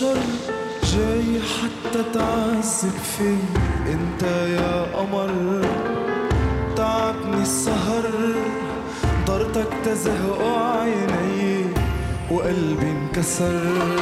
بشر جاي حتى تعذب في انت يا قمر. تعبني السهر ضرتك تزهق عيني وقلبي انكسر.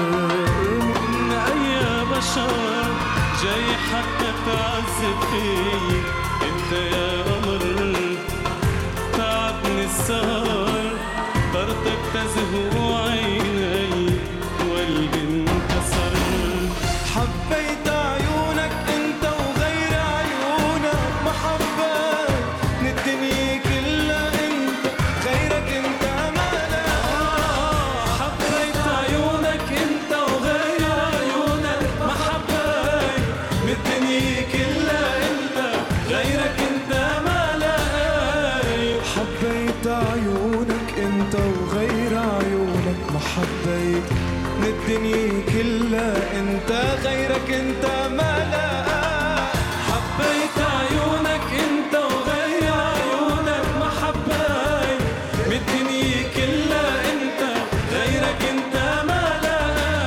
يا بشر جاي حتى تعذب فيي انت يا قمر. تعبني السهر ضرتك تزهق عيني وقلبي انكسر. حبيت عيونك انت وغير عيونك ما حبيت من الدنيا كلها انت غيرك انت ما لا. حبيت عيونك انت وغير عيونك ما حبيت من الدنيا كلها انت غيرك انت ما لا. حبيت عيونك انت وغير عيونك ما حبيت من الدنيا كلها انت غيرك انت ما لا. حبيت عيونك انت وغير عيونك ما حبيت من الدنيا كلها انت غيرك انت ما لا.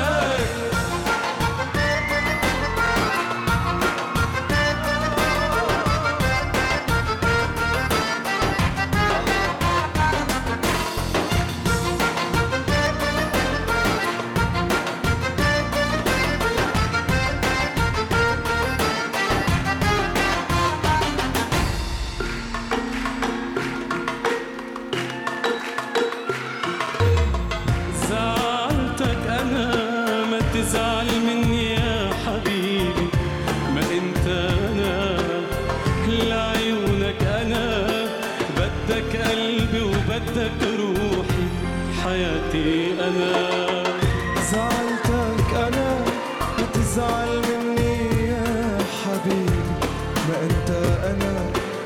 تزعل مني يا حبيبي ما انت انا لعيونك انا بدك قلبي وبدك روحي حياتي انا. زعلتك انا ما تزعل مني يا حبيبي ما انت انا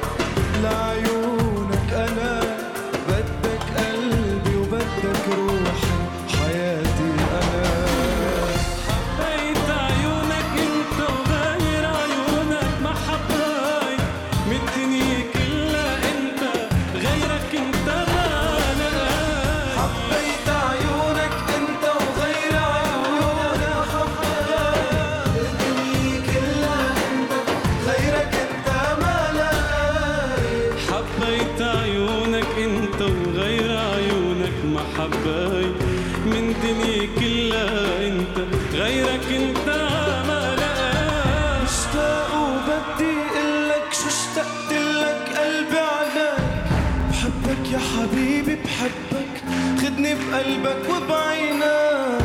لعيونك انا بدك قلبي وبدك روحي حياتي انا. حبيت عيونك انت وغير عيونك ما حبيت من دنيا كلها انت غيرك انت ما لقى. مشتاق وبدي قلك شو اشتقت لك قلبي عليك. بحبك يا حبيبي بحبك خدني بقلبك وبعينك.